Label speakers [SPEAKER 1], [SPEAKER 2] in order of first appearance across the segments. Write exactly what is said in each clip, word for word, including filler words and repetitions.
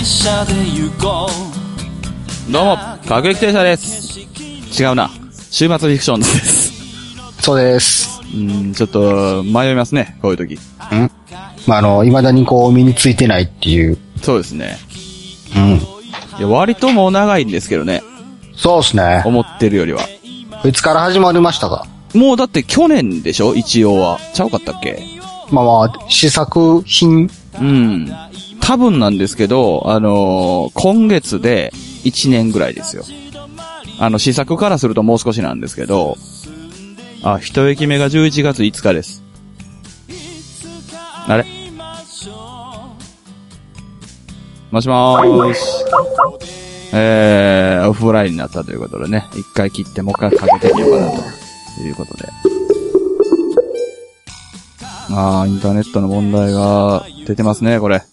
[SPEAKER 1] どうも、各駅停車です。違うな。週末フィクションズです。
[SPEAKER 2] そうです。
[SPEAKER 1] うん、ちょっと、迷いますね、こういう時。ん
[SPEAKER 2] まあ、あの、未だにこう、身についてないっていう。
[SPEAKER 1] そうですね。
[SPEAKER 2] うん。
[SPEAKER 1] いや、割ともう長いんですけどね。
[SPEAKER 2] そうですね。
[SPEAKER 1] 思ってるよりは。
[SPEAKER 2] いつから始まりましたか？
[SPEAKER 1] もうだって去年でしょ一応は。ちゃうかったっけ？
[SPEAKER 2] まあまあ、試作品。
[SPEAKER 1] うん。多分なんですけど、あのー、今月でいちねんぐらいですよ。あの、試作からするともう少しなんですけど、あ、一駅目がじゅういちがついつかです。あれ？もしもーし。えー、オフラインになったということでね、一回切ってもう一回かけてみようかなということで。あー、インターネットの問題が出てますね、これ。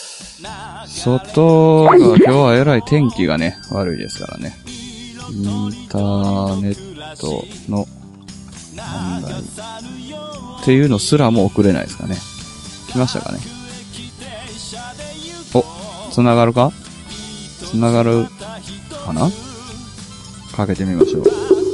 [SPEAKER 1] 外が今日はえらい天気がね、悪いですからね。インターネットの問題っていうのすらも送れないですかね。来ましたかね。お、繋がるか？繋がるかな？かけてみましょう。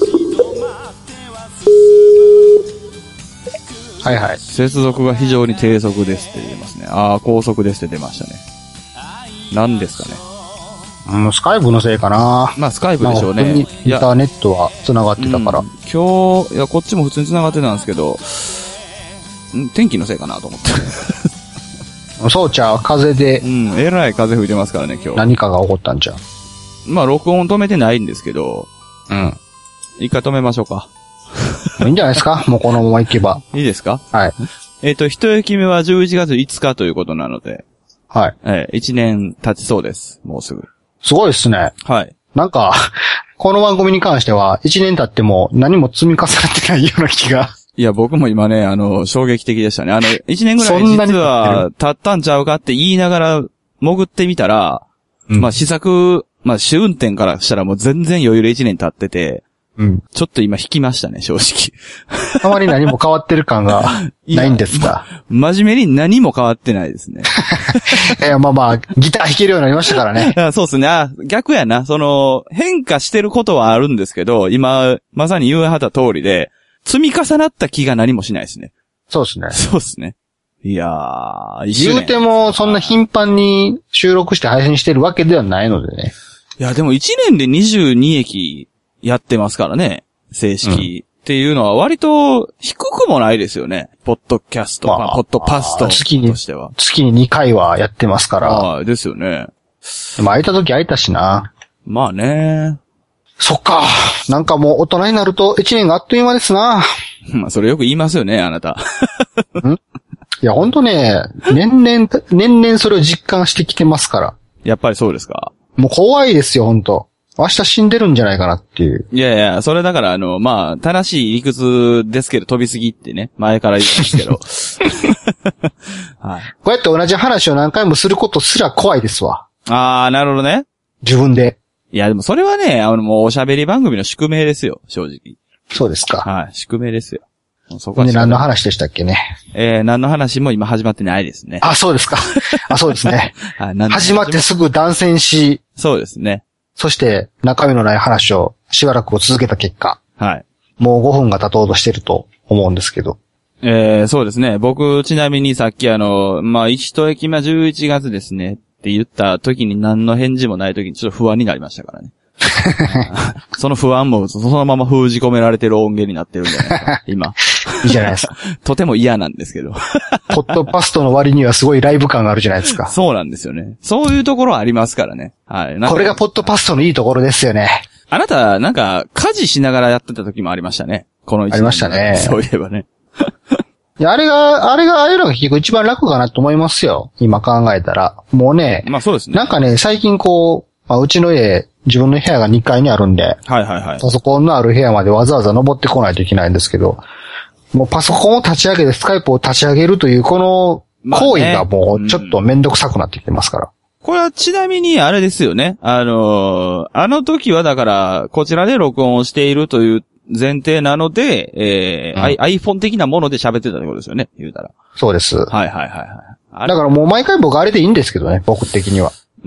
[SPEAKER 2] はいはい。
[SPEAKER 1] 接続が非常に低速ですって出ますね。ああ、高速ですって出ましたね。何ですかね。
[SPEAKER 2] うん、スカイプのせいかな。
[SPEAKER 1] まあ、スカイプでしょうね。
[SPEAKER 2] インターネットは繋がってたから。
[SPEAKER 1] うん、今日、いや、こっちも普通に繋がってたんですけど、ん天気のせいかなと思って。
[SPEAKER 2] そうちゃう、風で。
[SPEAKER 1] うん、えらい風吹いてますからね、今日。
[SPEAKER 2] 何かが起こったんちゃ
[SPEAKER 1] う。まあ、録音止めてないんですけど、
[SPEAKER 2] うん。
[SPEAKER 1] 一回止めましょうか。
[SPEAKER 2] いいんじゃないですか？もうこのまま行けば。
[SPEAKER 1] いいですか？
[SPEAKER 2] はい。
[SPEAKER 1] えっと、一駅目はじゅういちがついつかということなので、
[SPEAKER 2] はい。
[SPEAKER 1] えー、いちねん経ちそうです。もうすぐ。
[SPEAKER 2] すごいですね。
[SPEAKER 1] はい。
[SPEAKER 2] なんか、この番組に関しては、いちねん経っても何も積み重ねてないような気が。
[SPEAKER 1] いや、僕も今ね、あの、衝撃的でしたね。あの、いちねんぐらい実は経ったんちゃうかって言いながら潜ってみたら、うん、まあ試作、まあ試運転からしたらもう全然余裕でいちねん経ってて、うん。ちょっと今引きましたね、正直。
[SPEAKER 2] あまり何も変わってる感がないんですか？
[SPEAKER 1] ま、真面目に何も変わってないですね。
[SPEAKER 2] いや、まあまあ、ギター弾けるようになりましたからね。
[SPEAKER 1] そうですね。あ、逆やな。その、変化してることはあるんですけど、今、まさに言わはった通りで、積み重なった気が何もしないですね。
[SPEAKER 2] そうですね。
[SPEAKER 1] そうですね。いやー、一
[SPEAKER 2] 周年。言うても、そんな頻繁に収録して配信してるわけではないのでね。
[SPEAKER 1] いや、でもいちねんでにじゅうにえきやってますからね。正式。うん、っていうのは割と低くもないですよね。ポッドキャスト、まあ、ポッドパストとしては。
[SPEAKER 2] 月ににかいはやってますから。
[SPEAKER 1] ああ、ですよね。
[SPEAKER 2] でも空いた時空いたしな。
[SPEAKER 1] まあね。
[SPEAKER 2] そっか。なんかもう大人になるといちねんがあっという間ですな。
[SPEAKER 1] まあそれよく言いますよね、あなた。
[SPEAKER 2] ん？いや、ほんとね、年々、年々それを実感してきてますから。
[SPEAKER 1] やっぱりそうですか。
[SPEAKER 2] もう怖いですよ、ほんと。明日死んでるんじゃないかなっていう。
[SPEAKER 1] いやいや、それだからあの、まあ、正しい理屈ですけど飛びすぎってね、前から言うんですけど。
[SPEAKER 2] はい。こうやって同じ話を何回もすることすら怖いですわ。
[SPEAKER 1] あー、なるほどね。
[SPEAKER 2] 自分で。
[SPEAKER 1] いや、でもそれはね、あの、もうおしゃべり番組の宿命ですよ、正直。
[SPEAKER 2] そうですか。
[SPEAKER 1] はい、宿命ですよ。そこは
[SPEAKER 2] で、何の話でしたっけね。
[SPEAKER 1] えー、何の話も今始まってないですね。
[SPEAKER 2] あ、そうですか。あ、そうですね。
[SPEAKER 1] はい、何
[SPEAKER 2] 始まってすぐ断線し。
[SPEAKER 1] そうですね。
[SPEAKER 2] そして、中身のない話をしばらく続けた結果。
[SPEAKER 1] はい。
[SPEAKER 2] もうごふんが経とうとしてると思うんですけど。
[SPEAKER 1] えー、そうですね。僕、ちなみにさっきあの、まあ、一駅目じゅういちがつですねって言った時に何の返事もない時にちょっと不安になりましたからね。その不安もそのまま封じ込められてる音源になってるんじゃないですか、今。
[SPEAKER 2] いいじゃないですか。
[SPEAKER 1] とても嫌なんですけど。
[SPEAKER 2] ポッドパストの割にはすごいライブ感があるじゃないですか。
[SPEAKER 1] そうなんですよね。そういうところありますからね。はい。
[SPEAKER 2] これがポッドパストのいいところですよね。
[SPEAKER 1] あなた、なんか、家事しながらやってた時もありましたね。この一年。
[SPEAKER 2] ありましたね。
[SPEAKER 1] そういえばね。
[SPEAKER 2] いや、あれが、あれがああいうのが結構一番楽かなと思いますよ。今考えたら。もうね。
[SPEAKER 1] まあそうですね。
[SPEAKER 2] なんかね、最近こう、まあ、うちの家、自分の部屋がにかいにあるんで。
[SPEAKER 1] はいはいはい。
[SPEAKER 2] パソコンのある部屋までわざわざ登ってこないといけないんですけど、もうパソコンを立ち上げてスカイプを立ち上げるというこの行為がもうちょっとめんどくさくなってきてますから。
[SPEAKER 1] これはちなみにあれですよね。あのー、あの時はだから、こちらで録音をしているという前提なので、えー、うん、iPhone 的なもので喋ってたってことですよね、言うたら。
[SPEAKER 2] そうです。
[SPEAKER 1] はいはいはいはい。
[SPEAKER 2] だからもう毎回僕あれでいいんですけどね、僕的には。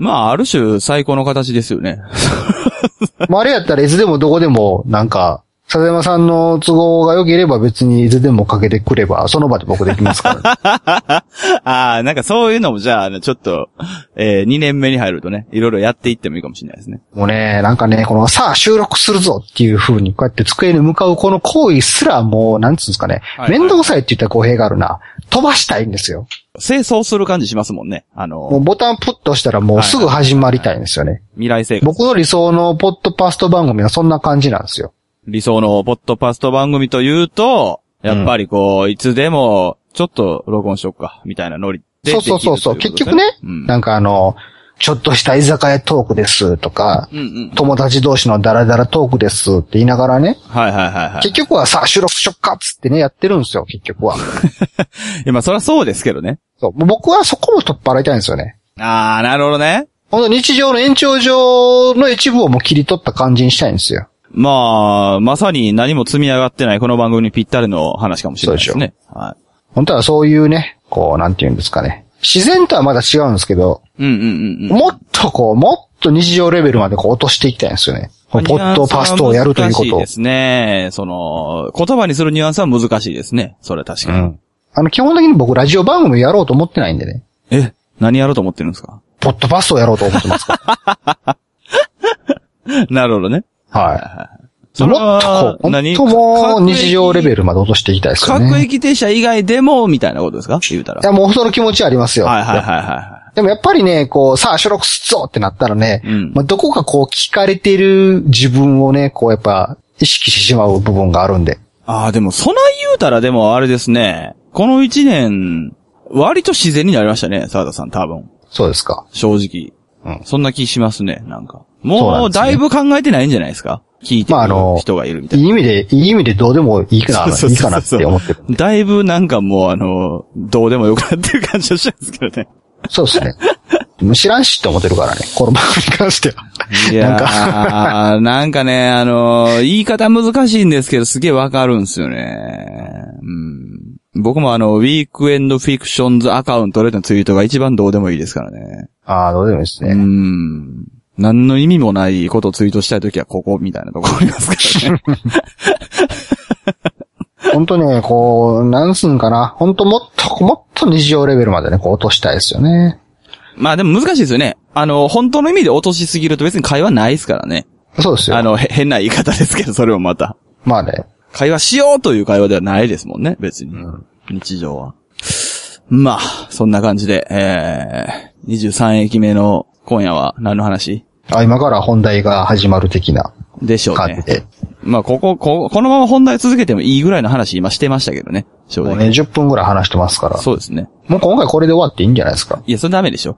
[SPEAKER 1] まあ、ある種最高の形ですよね。
[SPEAKER 2] まあ、あれやったらいつでもどこでも、なんか、笹山さんの都合が良ければ別にいつでもかけてくれば、その場で僕できますから、
[SPEAKER 1] ね。ああ、なんかそういうのもじゃあ、ちょっと、えー、にねんめに入るとね、いろいろやっていってもいいかもしれないですね。
[SPEAKER 2] もうね、なんかね、このさあ収録するぞっていう風にこうやって机に向かうこの行為すらもう、なんつうんですかね、はいはい、めんどくさいって言ったら語弊があるな。飛ばしたいんですよ。
[SPEAKER 1] 清掃する感じしますもんね。あのー、
[SPEAKER 2] もうボタンプッとしたらもうすぐ始まりたいんですよね。はいはいはいはい、
[SPEAKER 1] 未来生活。
[SPEAKER 2] 僕の理想のポッドパスト番組はそんな感じなんですよ。
[SPEAKER 1] 理想のポッドパスト番組というと、やっぱりこう、うん、いつでも、ちょっと録音しよっか、みたいなノリで、ね。
[SPEAKER 2] そうそうそうそう。結局ね、うん、なんかあの、ちょっとした居酒屋トークですとか、うんうん、友達同士のダラダラトークですって言いながらね。
[SPEAKER 1] はいはいはい、はい。
[SPEAKER 2] 結局はさあ収録しよっかっつってね、やってるんですよ、結局は。
[SPEAKER 1] いや、まあそりゃそうですけどね。
[SPEAKER 2] そう。僕はそこも取っ払いたいんですよね。
[SPEAKER 1] あー、なるほどね。
[SPEAKER 2] 本当日常の延長上の一部をもう切り取った感じにしたいんですよ。
[SPEAKER 1] まあ、まさに何も積み上がってないこの番組にぴったりの話かもしれないですね。はい。
[SPEAKER 2] 本当はそういうね、こう、なんていうんですかね。自然とはまだ違うんですけど、
[SPEAKER 1] うんうんうんうん、
[SPEAKER 2] もっとこう、もっと日常レベルまでこう落としていきたいんですよね。ポッドパストをやるということ。
[SPEAKER 1] 難しいですね。その、言葉にするニュアンスは難しいですね。それは確かに。うん。
[SPEAKER 2] あの、基本的に僕ラジオ番組やろうと思ってないんでね。
[SPEAKER 1] え、何やろうと思ってるんですか？
[SPEAKER 2] ポッドパストをやろうと思ってますから。
[SPEAKER 1] なるほどね。
[SPEAKER 2] はい。そもっと、本当もう日常レベルまで落としていきたいですよね。
[SPEAKER 1] 各駅停車以外でも、みたいなことですか？言うたら。
[SPEAKER 2] いや、もうその気持ちありますよ。
[SPEAKER 1] はいはいはいはい。
[SPEAKER 2] でもやっぱりね、こう、さあ収録すっぞってなったらね、うん、まあ、どこかこう聞かれてる自分をね、こうやっぱ意識してしまう部分があるんで。
[SPEAKER 1] ああ、でもそない言うたらでもあれですね、この一年、割と自然になりましたね、沢田さん多分。
[SPEAKER 2] そうですか。
[SPEAKER 1] 正直。うん。そんな気しますね、なんか。もう、だいぶ考えてないんじゃないですか？聞いてる人がいるみたいな。
[SPEAKER 2] まあ、あの、いい意味で、いい意味でどうでもいいかな、そうそうそうそういいかなって思ってる。
[SPEAKER 1] だいぶなんかもうあの、どうでもよくなってる感じがしちゃうんですけどね。
[SPEAKER 2] そうですね。知らんしって思ってるからね、この番組に関しては。
[SPEAKER 1] いやー、なんか、なんかね、あの、言い方難しいんですけど、すげえわかるんですよね。うん、僕もあの、ウィークエンドフィクションズアカウントでのツイートが一番どうでもいいですからね。
[SPEAKER 2] ああ、どうでもいいですね。
[SPEAKER 1] うん。何の意味もないことをツイートしたいときはここみたいなところありますからね。
[SPEAKER 2] 本当ね、こう、なんすんかな。本当もっと、もっと日常レベルまでね、こう落としたいですよね。
[SPEAKER 1] まあでも難しいですよね。あの、本当の意味で落としすぎると別に会話ないですからね。
[SPEAKER 2] そうですよ。
[SPEAKER 1] あの、変な言い方ですけど、それもまた。
[SPEAKER 2] まあね。
[SPEAKER 1] 会話しようという会話ではないですもんね、別に。うん、日常は。まあ、そんな感じで、えー、にじゅうさん駅目の今夜は何の話？
[SPEAKER 2] あ、今から本題が始まる的な。
[SPEAKER 1] でしょうね。まあ、ここ、こ、このまま本題続けてもいいぐらいの話今してましたけどね。正直。
[SPEAKER 2] もうね、じゅっぷんぐらい話してますから。
[SPEAKER 1] そうですね。
[SPEAKER 2] もう今回これで終わっていいんじゃないですか。
[SPEAKER 1] いや、それダメでしょ。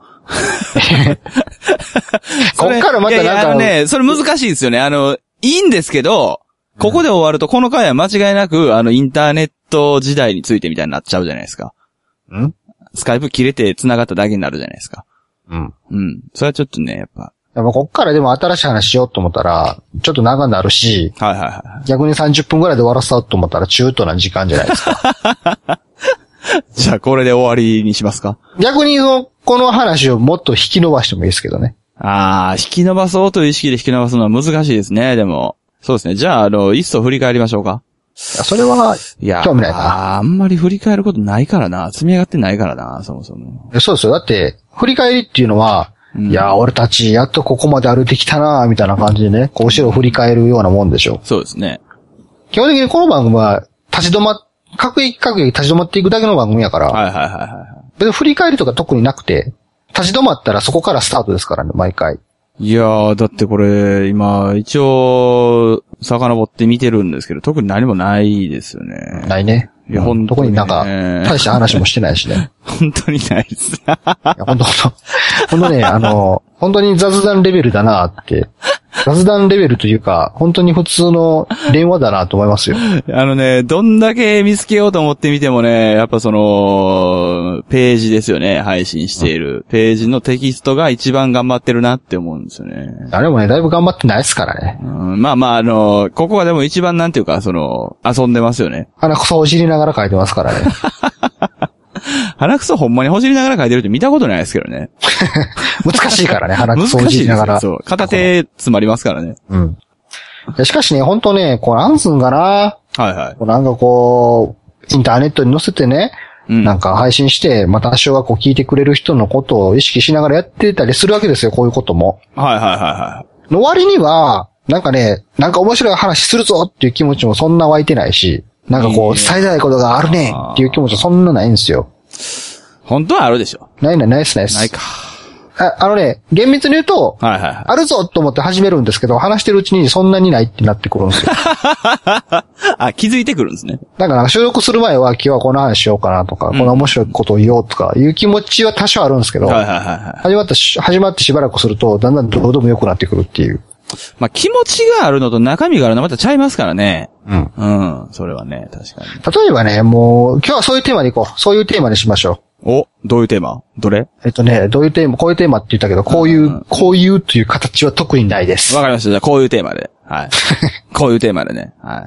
[SPEAKER 2] こっからまたなんか。いやいや、
[SPEAKER 1] あのね、それ難しいですよね。あの、いいんですけど、ここで終わるとこの回は間違いなく、あの、インターネット時代についてみたいになっちゃうじゃないですか。
[SPEAKER 2] ん？
[SPEAKER 1] スカイプ切れて繋がっただけになるじゃないですか。
[SPEAKER 2] うん。
[SPEAKER 1] うん。それはちょっとね、やっぱ。
[SPEAKER 2] やっぱこっからでも新しい話しようと思ったら、ちょっと長くなるし、
[SPEAKER 1] はいはいはい。
[SPEAKER 2] 逆にさんじゅっぷんぐらいで終わらせようと思ったら中途な時間じゃないですか。
[SPEAKER 1] じゃあこれで終わりにしますか？
[SPEAKER 2] 逆にこの話をもっと引き伸ばしてもいいですけどね。
[SPEAKER 1] ああ、引き伸ばそうという意識で引き伸ばすのは難しいですね、でも。そうですね。じゃあ、あの、いっそ振り返りましょうか。
[SPEAKER 2] それは、いや、興味ないな。
[SPEAKER 1] ああんまり振り返ることないからな。積み上がってないからな、そもそも。
[SPEAKER 2] そうですよ。だって、振り返りっていうのは、うん、いや、俺たち、やっとここまで歩いてきたな、みたいな感じでね、こう、後ろを振り返るようなもんでしょ。
[SPEAKER 1] そうですね。
[SPEAKER 2] 基本的にこの番組は、立ち止ま、各駅各駅立ち止まっていくだけの番組やから。
[SPEAKER 1] はいはいはいはい。
[SPEAKER 2] 別に振り返りとか特になくて、立ち止まったらそこからスタートですからね、毎回。
[SPEAKER 1] いやー、だってこれ、今、一応、遡って見てるんですけど、特に何もないですよね。
[SPEAKER 2] ないね。
[SPEAKER 1] いや、ほんと
[SPEAKER 2] に、ね。特になんか、大した話もしてないしね。
[SPEAKER 1] 本当にないです。い
[SPEAKER 2] や、ほんとほんと。ほんとね、あの、本当に雑談レベルだなって。雑談レベルというか、本当に普通の電話だなと思いますよ。
[SPEAKER 1] あのね、どんだけ見つけようと思ってみてもね、やっぱその、ページですよね、配信している。うん、ページのテキストが一番頑張ってるなって思うんですよね。
[SPEAKER 2] あれもね、だいぶ頑張ってないですからね。
[SPEAKER 1] うん、まあまあ、あの、ここはでも一番なんていうか、その、遊んでますよね。
[SPEAKER 2] 鼻くそをじりながら書いてますからね。
[SPEAKER 1] 鼻くそほんまにほじりながら書いてるって見たことないですけどね。
[SPEAKER 2] 難しいからね、鼻くそほじりながら。
[SPEAKER 1] そう。片手詰まりますからね。
[SPEAKER 2] うん。しかしね、ほんとね、こうなんすんかな。
[SPEAKER 1] はいはい。
[SPEAKER 2] こうなんかこう、インターネットに載せてね、うん、なんか配信して、また多少はこう聞いてくれる人のことを意識しながらやってたりするわけですよ、こういうことも。
[SPEAKER 1] はいはいはいはい。
[SPEAKER 2] の割には、なんかね、なんか面白い話するぞっていう気持ちもそんな湧いてないし、なんかこう、伝えたいことがあるねっていう気持ちはそんなないんですよ。
[SPEAKER 1] 本当はあるでしょ。
[SPEAKER 2] ないないないっすないっす。
[SPEAKER 1] ないか。
[SPEAKER 2] あ, あのね、厳密に言うと、
[SPEAKER 1] はいはいはい、
[SPEAKER 2] あるぞと思って始めるんですけど、話してるうちにそんなにないってなってくるんですよ。
[SPEAKER 1] あ、気づいてくるんですね。
[SPEAKER 2] だから収録する前は今日はこの話しようかなとか、うん、この面白いことを言おうとかいう気持ちは多少あるんですけど、
[SPEAKER 1] はいはいはいはい、
[SPEAKER 2] 始まって始まってしばらくすると、だんだんどうでも良くなってくるっていう。
[SPEAKER 1] まあ気持ちがあるのと中身があるのはまたちゃいますからね。うん。うん。それはね、確かに。
[SPEAKER 2] 例えばね、もう、今日はそういうテーマでいこう。そういうテーマにしましょ
[SPEAKER 1] う。お、どういうテーマ？どれ？
[SPEAKER 2] えっとね、どういうテーマ、こういうテーマって言ったけど、こういう、うん、こういうという形は特にないです。
[SPEAKER 1] わかりました。じゃあこういうテーマで。はい。こういうテーマでね。はい。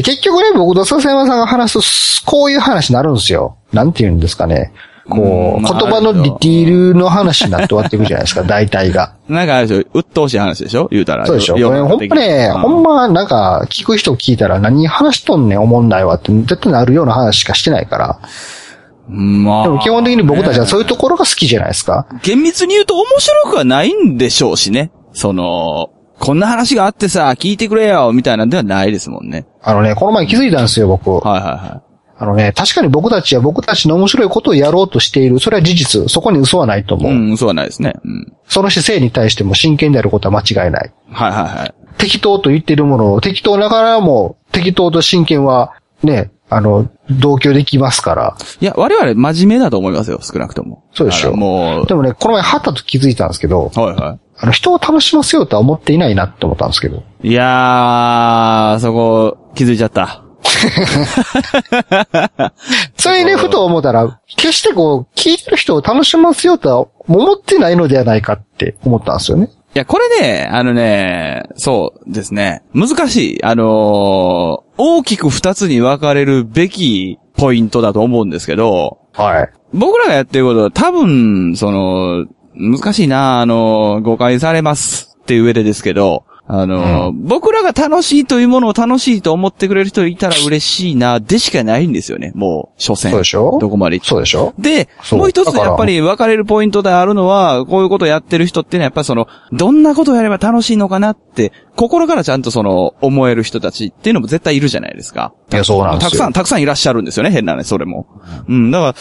[SPEAKER 2] 結局ね、僕と笹山さんが話す、こういう話になるんですよ。なんて言うんですかね。こう、言葉のディティールの話になって終わっていくじゃないですか、大体が。
[SPEAKER 1] なんかあれでしょ、鬱陶しい話でしょ言うたら。
[SPEAKER 2] そうでしょ。これほんまね、うん、ほんまなんか、聞く人聞いたら何話しとんねん、思んないわって、絶対なるような話しかしてないから。まあ。でも基本的に僕たちはそういうところが好きじゃないですか。
[SPEAKER 1] 厳密に言うと面白くはないんでしょうしね。その、こんな話があってさ、聞いてくれよ、みたいなんではないですもんね。
[SPEAKER 2] あのね、この前気づいたんですよ、僕。
[SPEAKER 1] はいはいはい。
[SPEAKER 2] あのね、確かに僕たちは僕たちの面白いことをやろうとしている。それは事実。そこに嘘はないと思う。
[SPEAKER 1] うん、嘘はないですね。うん。
[SPEAKER 2] その姿勢に対しても真剣であることは間違いない。
[SPEAKER 1] はいはいはい。
[SPEAKER 2] 適当と言っているものを適当ながらも、適当と真剣は、ね、あの、同居できますから。
[SPEAKER 1] いや、我々真面目だと思いますよ、少なくとも。
[SPEAKER 2] そうでしょ。もう。でもね、この前はったと気づいたんですけど。
[SPEAKER 1] はいはい。
[SPEAKER 2] あの、人を楽しませようとは思っていないなって思ったんですけど。
[SPEAKER 1] いやー、そこ、気づいちゃった。
[SPEAKER 2] それね、ふと思ったら、決してこう、聞いてる人を楽しませようとは思ってないのではないかって思ったんですよね。
[SPEAKER 1] いや、これね、あのね、そうですね。難しい。あのー、大きく二つに分かれるべきポイントだと思うんですけど、
[SPEAKER 2] はい。
[SPEAKER 1] 僕らがやってることは多分、その、難しいな、あのー、誤解されますっていう上でですけど、あの、うん、僕らが楽しいというものを楽しいと思ってくれる人いたら嬉しいな、でしかないんですよね。もう、所詮。
[SPEAKER 2] そうでしょ？
[SPEAKER 1] どこまで行って。
[SPEAKER 2] そうでしょ？
[SPEAKER 1] で、もう一つやっぱり分かれるポイントであるのは、こういうことをやってる人っていうのはやっぱりその、どんなことをやれば楽しいのかなって、心からちゃんとその、思える人たちっていうのも絶対いるじゃないですか。
[SPEAKER 2] いや、そうなんですよ。
[SPEAKER 1] たくさん、たくさんいらっしゃるんですよね、変なね、それも。うん、だから、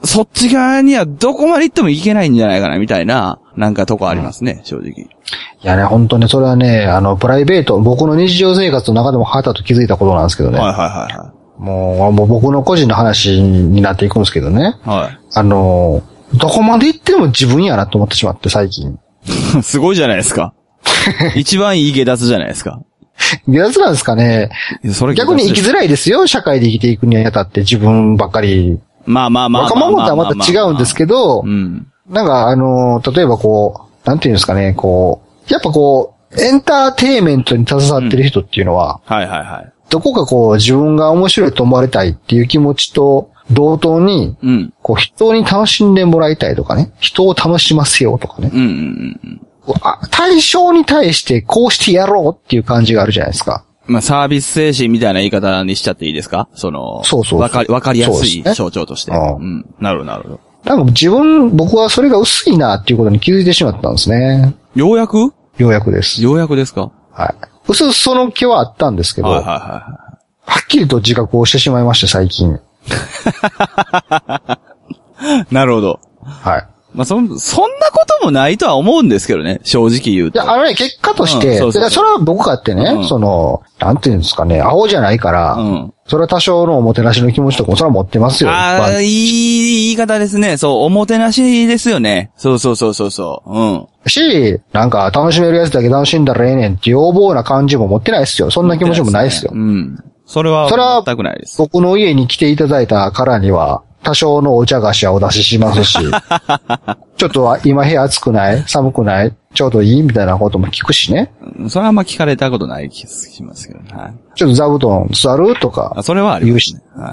[SPEAKER 1] そっち側にはどこまで行ってもいけないんじゃないかな、みたいな、なんかとこありますね、うん、正直。
[SPEAKER 2] いやね、本当にそれはね、あの、プライベート、僕の日常生活の中でもはたと気づいたことなんですけどね。
[SPEAKER 1] はいはいはいはい。
[SPEAKER 2] もう、もう僕の個人の話になっていくんですけどね。
[SPEAKER 1] はい。
[SPEAKER 2] あの、どこまで行っても自分やなと思ってしまって、最近。
[SPEAKER 1] すごいじゃないですか。一番いい下脱じゃないですか。
[SPEAKER 2] 下脱なんですかね。それ逆に生きづらいですよ、社会で生きていくにあたって自分ばっかり。
[SPEAKER 1] まあまあまあ。
[SPEAKER 2] 若者とはまた違うんですけど、うん、なんかあの、例えばこう、なんていうんですかね、こう、やっぱこう、エンターテイメントに携わってる人っていうのは、
[SPEAKER 1] うん、はいはいはい。
[SPEAKER 2] どこかこう自分が面白いと思われたいっていう気持ちと同等に、うん、こう人に楽しんでもらいたいとかね、人を楽しませようとかね。
[SPEAKER 1] うんうんうん
[SPEAKER 2] あ、対象に対してこうしてやろうっていう感じがあるじゃないですか。
[SPEAKER 1] まあサービス精神みたいな言い方にしちゃっていいですか？その、
[SPEAKER 2] そうそうそう。
[SPEAKER 1] わかり、わかりやすい象徴として。うね、うん。なるほどなるほど。
[SPEAKER 2] なんか自分、僕はそれが薄いなっていうことに気づいてしまったんですね。
[SPEAKER 1] ようやく？
[SPEAKER 2] ようやくです。
[SPEAKER 1] ようやくですか？
[SPEAKER 2] はい。うすうすその気はあったんですけど、はいはいはい。はっきりと自覚をしてしまいまして、最近。
[SPEAKER 1] なるほど。
[SPEAKER 2] はい。
[SPEAKER 1] まあ、そ、そんなこともないとは思うんですけどね、正直言うと。
[SPEAKER 2] いや、あのね、結果として、うん、そうそうそう、それは僕かってね、うん、その、なんていうんですかね、アホじゃないから、うん、それは多少のおもてなしの気持ちとかもそれは持ってますよ。
[SPEAKER 1] ああ、いい言い方ですね。そう、おもてなしですよね。そうそうそうそうそう。うん。
[SPEAKER 2] し、なんか楽しめるやつだけ楽しんだらええねんって要望な感じも持ってないですよ。そんな気持ちもないですよ。
[SPEAKER 1] うん。それは、全くないです。
[SPEAKER 2] 僕の家に来ていただいたからには、多少のお茶菓子はお出ししますし、ちょっと今部屋暑くない寒くないちょうどいいみたいなことも聞くしね。
[SPEAKER 1] それはあんま聞かれたことない気がしますけどね。はい、
[SPEAKER 2] ちょっと座布団座るとか。
[SPEAKER 1] あ、それはありますね。はい。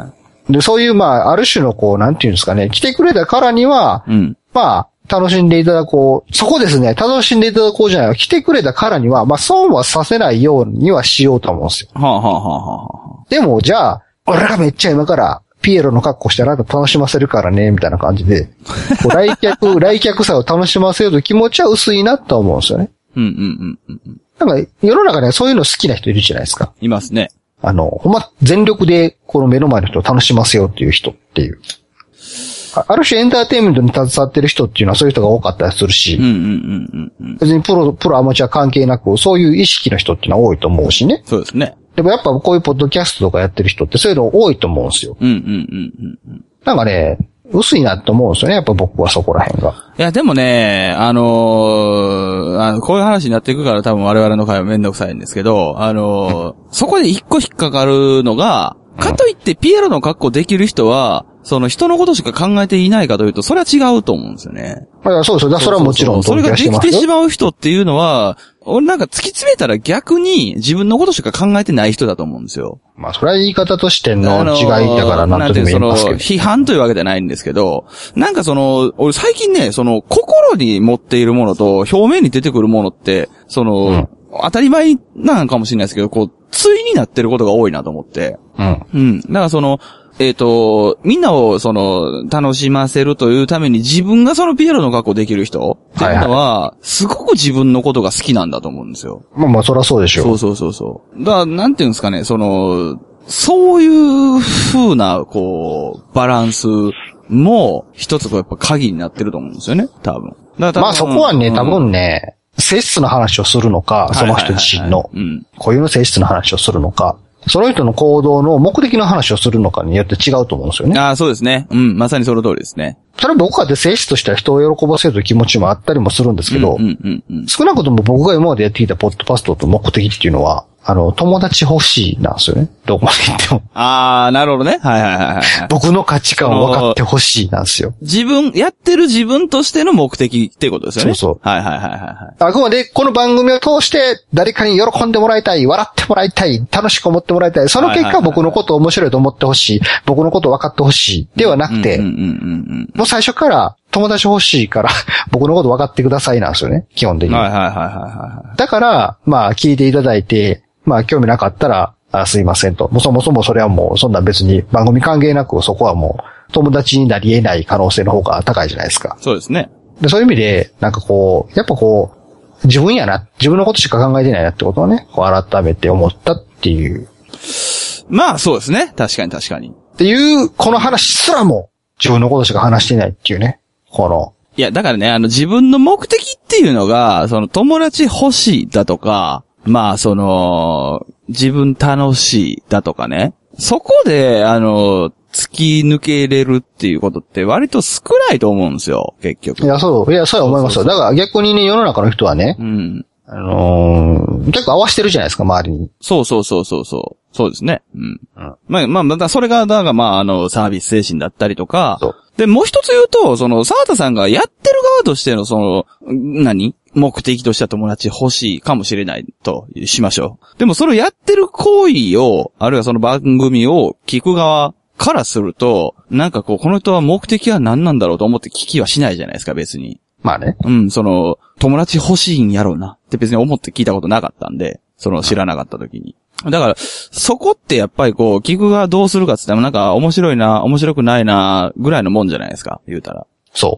[SPEAKER 2] で、そういう、まあ、ある種のこう、なんていうんですかね、来てくれたからには、うん、まあ、楽しんでいただこう。そこですね、楽しんでいただこうじゃない。来てくれたからには、まあ、損はさせないようにはしようと思うんですよ。
[SPEAKER 1] はあ、はあはあはあ、
[SPEAKER 2] でも、じゃあ、俺がめっちゃ今から、ピエロの格好してあなた楽しませるからね、みたいな感じで、こう来客、来客さを楽しませようという気持ちは薄いなと思うんですよね。
[SPEAKER 1] うんうんうんうん。
[SPEAKER 2] なんか、世の中ではそういうの好きな人いるじゃないですか。
[SPEAKER 1] いますね。
[SPEAKER 2] あの、ほんま、全力で、この目の前の人を楽しませようっていう人っていう。ある種エンターテインメントに携わってる人っていうのはそういう人が多かったりするし、うんうんうんうん、別にプロ、プロアマチュア関係なく、そういう意識の人っていうのは多いと思うしね。
[SPEAKER 1] そうですね。
[SPEAKER 2] でもやっぱこういうポッドキャストとかやってる人ってそういうの多いと思うんですよ。うんうんうんうん。なんかね、薄いなって思うんですよね、やっぱ僕はそこら辺が。
[SPEAKER 1] いや、でもね、あのー、あのこういう話になっていくから多分我々の会はめんどくさいんですけど、あのー、そこで一個引っかかるのが、かといってピエロの格好できる人は、その人のことしか考えていないかというと、それは違うと思うんですよね。
[SPEAKER 2] いや、そうですよ。それはもちろん
[SPEAKER 1] それができてしまう人っていうのは、俺なんか突き詰めたら逆に自分のことしか考えてない人だと思うんですよ。
[SPEAKER 2] まあ、それは言い方としての違いだからなんとでも言いますけど。
[SPEAKER 1] 批判というわけじゃないんですけど、なんかその、俺最近ね、その、心に持っているものと表面に出てくるものって、その、うん、当たり前なのかもしれないですけど、こう、対になってることが多いなと思って。うん。うん。だからその、えっと、みんなを、その、楽しませるというために自分がそのピエロの格好できる人っていうのは、すごく自分のことが好きなんだと思うんですよ。
[SPEAKER 2] まあまあ、そりゃそうでしょう。
[SPEAKER 1] そうそうそうそう。だから、なんていうんですかね、その、そういう風な、こう、バランスも、一つこうやっぱ鍵になってると思うんですよね、多分。
[SPEAKER 2] だから多分まあそこはね、多分ね、性質の話をするのか、その人自身の、固有の性質の話をするのか、その人の行動の目的の話をするのかによって違うと思うんですよね。
[SPEAKER 1] ああ、そうですね。うん、まさにその通りですね。
[SPEAKER 2] それは僕はで性質としては人を喜ばせるという気持ちもあったりもするんですけど、うんうんうんうん、少なくとも僕が今までやってきたポッドキャストと目的っていうのは、あの、友達欲しいなんですよね。どこまで言っても。
[SPEAKER 1] ああ、なるほどね。はいはいはいはい。
[SPEAKER 2] 僕の価値観を分かって欲しいなんですよ。
[SPEAKER 1] 自分、やってる自分としての目的っていうことですよね。
[SPEAKER 2] そうそう。
[SPEAKER 1] はいはいはいはい。
[SPEAKER 2] あくまでこの番組を通して誰かに喜んでもらいたい、笑ってもらいたい、楽しく思ってもらいたい。その結果僕のことを面白いと思ってほしい。僕のことを分かってほしい。ではなくて、もう最初から友達欲しいから僕のこと分かってくださいなんですよね。基本的に。
[SPEAKER 1] はいはいはいはい。
[SPEAKER 2] だから、まあ聞いていただいて、まあ興味なかったら、あすいませんと。もうそもそもそれはもうそんな別に番組関係なくそこはもう友達になり得ない可能性の方が高いじゃないですか。
[SPEAKER 1] そうですね。
[SPEAKER 2] でそういう意味で、なんかこう、やっぱこう、自分やな、自分のことしか考えてないなってことをね、こう改めて思ったっていう。
[SPEAKER 1] まあそうですね。確かに確かに。
[SPEAKER 2] っていう、この話すらも自分のことしか話してないっていうね。この。
[SPEAKER 1] いや、だからね、あの自分の目的っていうのが、その友達欲しいだとか、まあ、その、自分楽しいだとかね。そこで、あの、突き抜けれるっていうことって割と少ないと思うんですよ、結局。
[SPEAKER 2] いや、そう、いや、そうは思いますよ。だから逆にね、世の中の人はね、うん。あのー、結構合わせてるじゃないですか、周りに。
[SPEAKER 1] そうそうそうそうそう。そうですね。うん。うん、まあ、まあ、またそれが、だからまあ、あの、サービス精神だったりとか。そう。で、もう一つ言うと、その、沢田さんがやってる側としての、その、何目的としては友達欲しいかもしれないとしましょう。でもそれをやってる行為を、あるいはその番組を聞く側からすると、なんかこう、この人は目的は何なんだろうと思って聞きはしないじゃないですか、別に。
[SPEAKER 2] まあね。
[SPEAKER 1] うん、その、友達欲しいんやろうなって別に思って聞いたことなかったんで、その知らなかった時に。だから、そこってやっぱりこう、聞くがどうするかって言ってもなんか面白いな、面白くないな、ぐらいのもんじゃないですか、言うたら。
[SPEAKER 2] そう。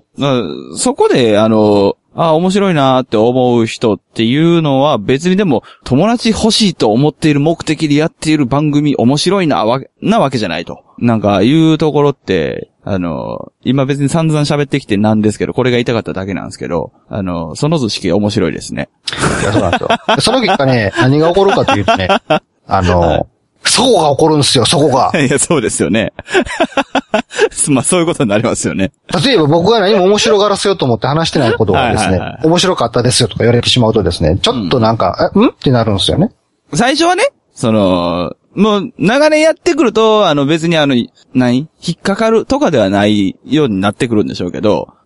[SPEAKER 1] そこで、あの、ああ、面白いなーって思う人っていうのは別にでも友達欲しいと思っている目的でやっている番組面白いなわけ、なわけじゃないと。なんかいうところって、あの、今別に散々喋ってきてなんですけど、これが言いたかっただけなんですけど、あの、その図式面白いですね。
[SPEAKER 2] いや、そうなんですよ。その結果ね、何が起こるかというとね、あの、そこが起こるんですよ、そこが。
[SPEAKER 1] いや、そうですよね。まあ、そういうことになりますよね。
[SPEAKER 2] 例えば僕が何も面白がらせようと思って話してないことがですね、はいはいはい、面白かったですよとか言われてしまうとですね、ちょっとなんか、うん、んってなるんですよね。
[SPEAKER 1] 最初はね、その、もう、長年やってくると、あの別にあの、何引っかかるとかではないようになってくるんでしょうけど、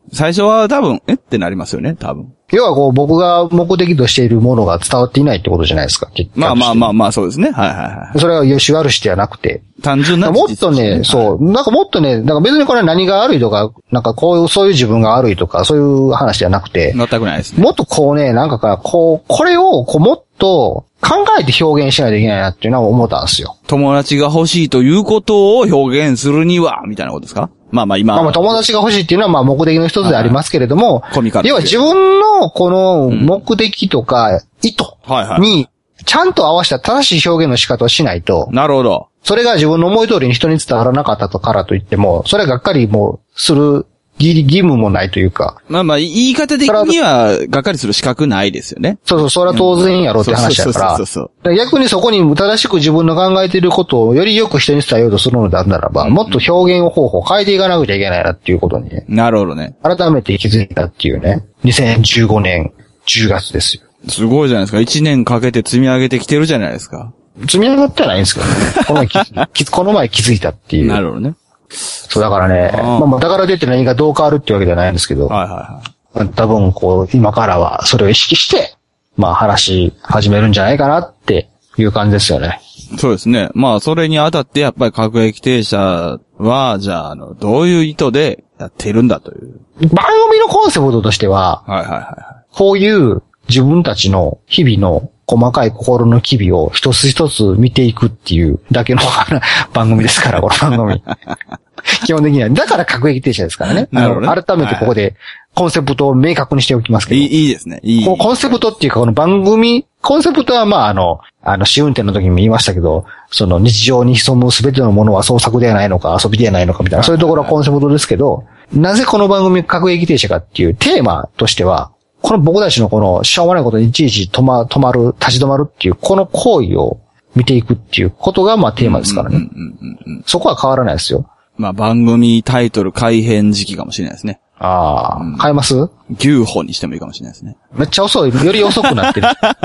[SPEAKER 1] 最初は多分、えってなりますよね、多分。
[SPEAKER 2] 要はこう、僕が目的としているものが伝わっていないってことじゃないですか。
[SPEAKER 1] まあまあまあまあ、そうですね。はいはいはい。
[SPEAKER 2] それは良し悪しではなくて。
[SPEAKER 1] 単純な、
[SPEAKER 2] もっとね、そう、なんかもっとね、なんか別にこれは何が悪いとか、なんかこういう、そういう自分が悪いとか、そういう話ではなくて。
[SPEAKER 1] 全くないですね。
[SPEAKER 2] もっとこうね、なんかから、こう、これを、こう、もっと考えて表現しないといけないなっていうのは思ったんですよ。
[SPEAKER 1] 友達が欲しいということを表現するには、みたいなことですか？まあまあ今。
[SPEAKER 2] まあ友達が欲しいっていうのはまあ目的の一つでありますけれども、
[SPEAKER 1] コミカル。
[SPEAKER 2] 要は自分のこの目的とか意図にちゃんと合わせた正しい表現の仕方をしないと。
[SPEAKER 1] なるほど。
[SPEAKER 2] それが自分の思い通りに人に伝わらなかったとからといっても、それがっかりもする義務もないというか。
[SPEAKER 1] まあまあ言い方的にはがっかりする資格ないですよね。
[SPEAKER 2] そうそう、それは当然やろうって話だから。そうそうそうそう。逆にそこに正しく自分の考えていることをよりよく人に伝えようとするのであるならば、うん、もっと表現方法を変えていかなくちゃいけないなっていうことにね。
[SPEAKER 1] なるほどね。
[SPEAKER 2] 改めて気づいたっていうね。にせんじゅうごねんじゅうがつですよ。
[SPEAKER 1] すごいじゃないですか。いちねんかけて積み上げてきてるじゃないですか。
[SPEAKER 2] 積み上がってはないんですけどね。この前気この前気づいたっていう。
[SPEAKER 1] なるほどね。
[SPEAKER 2] そうだからね。あまあまあだからといって何がどう変わるっていうわけではないんですけど。はいはいはい。多分こう、今からはそれを意識して、まあ話し始めるんじゃないかなっていう感じですよね。
[SPEAKER 1] そうですね。まあそれにあたってやっぱり各駅停車は、じゃあ、あの、どういう意図でやってるんだという。
[SPEAKER 2] 番組のコンセプトとしては、はいはいはいはい。こういう自分たちの日々の細かい心の機微を一つ一つ見ていくっていうだけの番組ですから、この番組。基本的には。だから各駅停車ですからね。なるほどね。改めてここでコンセプトを明確にしておきますけど。
[SPEAKER 1] いい、いいですね。いい。
[SPEAKER 2] このコンセプトっていうか、この番組、コンセプトはまああの、あの、試運転の時にも言いましたけど、その日常に潜むすべてのものは創作ではないのか、遊びではないのかみたいな、そういうところはコンセプトですけど、なぜこの番組各駅停車かっていうテーマとしては、この僕たちのこのしょうもないことにいちいち止ま、止まる、立ち止まるっていう、この行為を見ていくっていうことがまあテーマですからね。そこは変わらないですよ。
[SPEAKER 1] まあ番組タイトル改編時期かもしれないですね。
[SPEAKER 2] ああ、うん、変えます？
[SPEAKER 1] 牛歩にしてもいいかもしれないですね。
[SPEAKER 2] めっちゃ遅い。より遅くなってる。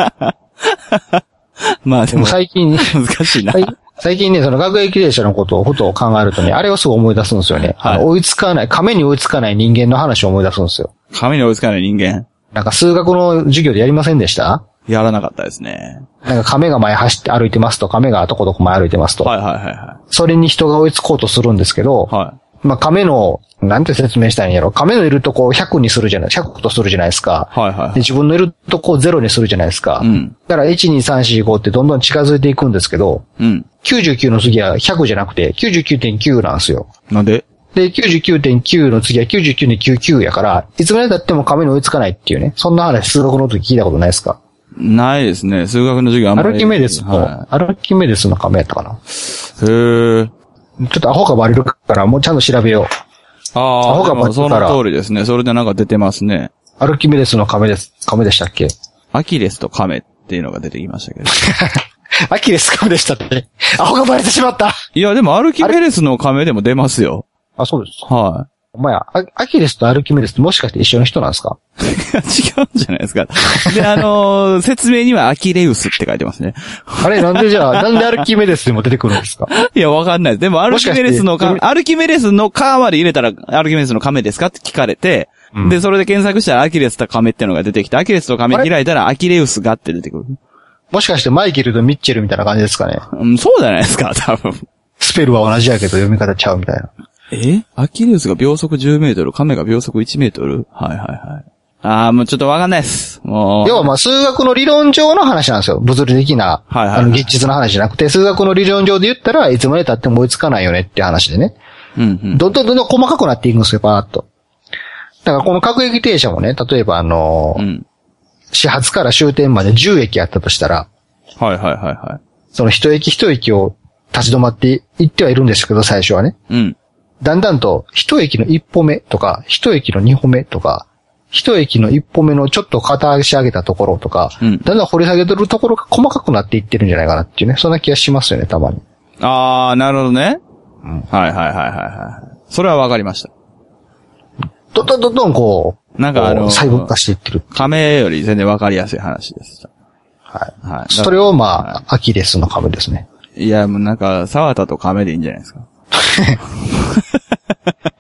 [SPEAKER 1] まあでも。
[SPEAKER 2] でも最近、
[SPEAKER 1] 難しいな。
[SPEAKER 2] 最近ね、その学駅停車のことをふと考えるとね、あれをすぐ思い出すんですよね。はい、あの追いつかない、亀に追いつかない人間の話を思い出すんですよ。
[SPEAKER 1] 亀に追いつかない人間。
[SPEAKER 2] なんか数学の授業でやりませんでした？
[SPEAKER 1] やらなかったですね。
[SPEAKER 2] なんか亀が前走って歩いてますと、亀がどこどこ前歩いてますと。
[SPEAKER 1] はいはいはいはい。
[SPEAKER 2] それに人が追いつこうとするんですけど、はい。まあ亀の、なんて説明したらいいんやろ。亀のいるとこをひゃくにするじゃない、ひゃくとするじゃないですか。はいはい。で自分のいるとこをゼロにするじゃないですか。うん。だからいち、に、さん、し、ごってどんどん近づいていくんですけど、うん。きゅうじゅうきゅうの次はひゃくじゃなくて きゅうじゅうきゅうてんきゅう なんですよ。
[SPEAKER 1] なんで？
[SPEAKER 2] で、きゅうじゅうきゅうてんきゅう の次は きゅうじゅうきゅうてんきゅうきゅう やから、いつまで経っても亀に追いつかないっていうね。そんな話数学の時聞いたことないですか？
[SPEAKER 1] ないですね。数学の授業あんまり。
[SPEAKER 2] アルキメデスの、はい、アルキメデスの亀やったかな。へ
[SPEAKER 1] ー。
[SPEAKER 2] ちょっとアホがバレるから、もうちゃんと調べよう。
[SPEAKER 1] ああ、アホがバレるから。その通りですね。それでなんか出てますね。
[SPEAKER 2] アルキメデスの亀です。亀でしたっけ？
[SPEAKER 1] アキレスと亀っていうのが出てきましたけど。
[SPEAKER 2] アキレス亀でしたって。アホがバレてしまった。
[SPEAKER 1] いや、でもアルキメデスの亀でも出ますよ。
[SPEAKER 2] あ、そうです。
[SPEAKER 1] はい。
[SPEAKER 2] お前、アキレスとアルキメデスってもしかして一緒の人なんですか？
[SPEAKER 1] 違うんじゃないですか。で、あのー、説明にはアキレウスって書いてますね。
[SPEAKER 2] あれ、なんでじゃあ、なんでアルキメデスでも出てくるんですか？
[SPEAKER 1] いや、わかんないです。でも、アルキメデスのか、アルキメデスのカーまで入れたら、アルキメデスの亀ですかって聞かれて、うん、で、それで検索したらアキレスと亀っていうのが出てきて、アキレスと亀開いたらアキレウスがって出てくる。
[SPEAKER 2] もしかしてマイケルとミッチェルみたいな感じですかね？
[SPEAKER 1] うん、そうじゃないですか、多分。
[SPEAKER 2] スペルは同じやけど読み方ちゃうみたいな。
[SPEAKER 1] え？アキレウスが秒速じゅうメートル、亀が秒速いちメートル？はいはいはい。ああ、もうちょっとわかんないです。もう。
[SPEAKER 2] 要はまあ数学の理論上の話なんですよ。物理的な、はいはいはい、あの、実質の話じゃなくて、数学の理論上で言ったらいつまで経っても追いつかないよねって話でね。うんうん。どんどんどんどん細かくなっていくんですよ、バーっと。だからこの各駅停車もね、例えばあのー、うん、始発から終点までじゅう駅あったとしたら、
[SPEAKER 1] はいはいはいはい。
[SPEAKER 2] その一駅一駅を立ち止まっていってはいるんですけど、最初はね。うん。だんだんと、一駅の一歩目とか、一駅の二歩目とか、一駅の一歩目のちょっと片足上げたところとか、うん、だんだん掘り下げてるところが細かくなっていってるんじゃないかなっていうね、そんな気がしますよね、たまに。
[SPEAKER 1] あー、なるほどね。うん、はいはいはいはいはい。それはわかりました。
[SPEAKER 2] どんどんどんどんこう、
[SPEAKER 1] なんかあの、
[SPEAKER 2] 細分化していってる。
[SPEAKER 1] 亀より全然わかりやすい話です。
[SPEAKER 2] はい。はい。それをまあ、はい、アキレスの亀ですね。
[SPEAKER 1] いや、もうなんか、沢田と亀でいいんじゃないですか。